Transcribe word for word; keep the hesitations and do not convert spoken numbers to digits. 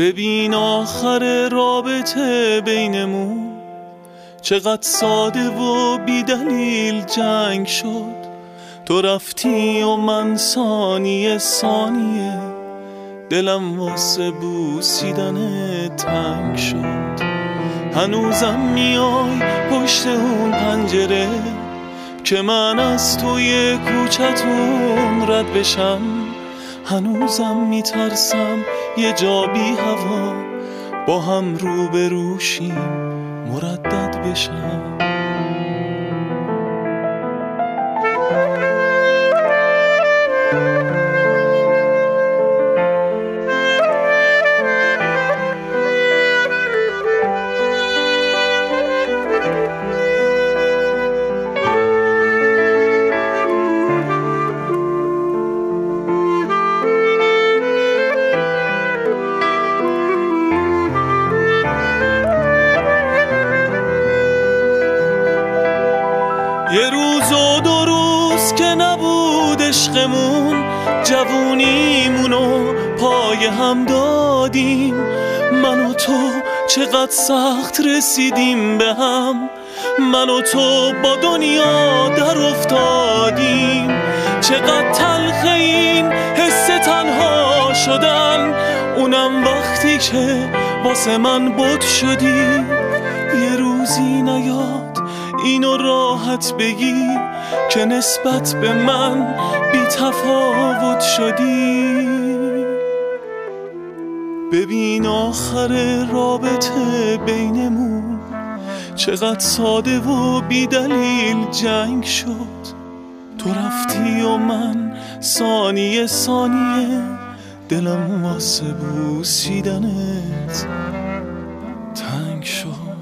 ببین آخر رابطه بینمون چقدر ساده و بی دلیل جنگ شد. تو رفتی و من ثانیه ثانیه دلم واسه بوسیدن تنگ شد. هنوزم میای پشت اون پنجره که من از توی کوچتون رد بشم. هنوزم میترسم یه جا بی هوا با هم روبروشیم مردد بشم. یه روز و دو روز که نبود عشقمون، جوونیمونو پای هم دادیم. من و تو چقدر سخت رسیدیم به هم، من و تو با دنیا در افتادیم. چقدر تلخ این حس تنها شدن، اونم وقتی که واسه من بد شدی. یه روزی نیاد اینو راحت بگی که نسبت به من بی تفاوت شدی. ببین آخر رابطه بینمون چقدر ساده و بی دلیل جنگ شد. تو رفتی و من ثانیه ثانیه دلم واسه بوسیدنت تنگ شد.